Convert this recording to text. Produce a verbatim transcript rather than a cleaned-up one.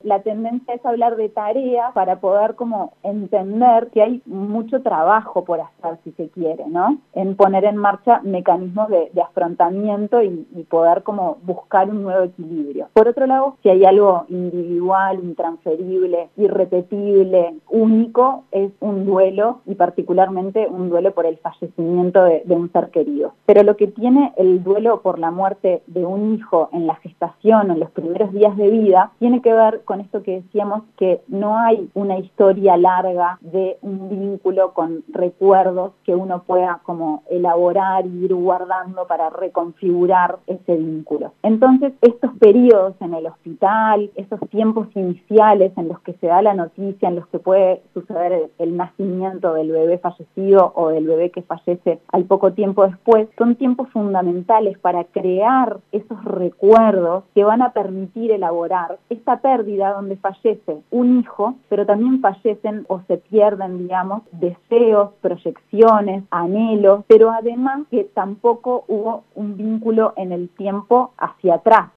la tendencia es hablar de tareas para poder como entender que hay mucho trabajo por hacer, si se quiere, ¿no? En poner en marcha mecanismos de, de afrontamiento y, y poder como buscar un nuevo equilibrio. Por otro lado, si hay algo individual, intransferible, irrepetible, único, es un duelo, y particularmente un duelo por el fallecimiento de, de un ser querido. Pero lo que tiene el duelo por la muerte de un hijo en la gestación, en los primeros días de vida, tiene que ver con esto que decíamos, que no hay una historia larga de un vínculo con recuerdos que uno pueda como elaborar y ir guardando para reconfigurar ese vínculo. Entonces, estos periodos en el hospital, esos tiempos iniciales en los que se da la noticia, en los que puede suceder el, el nacimiento del bebé fallecido o del bebé que fallece al poco tiempo después, son tiempos fundamentales para crear esos recuerdos que van a permitir elaborar esta pérdida donde fallece un hijo, pero también fallecen o se pierden, digamos, deseos, proyecciones, anhelos, pero además que tampoco hubo un vínculo en el tiempo hacia atrás.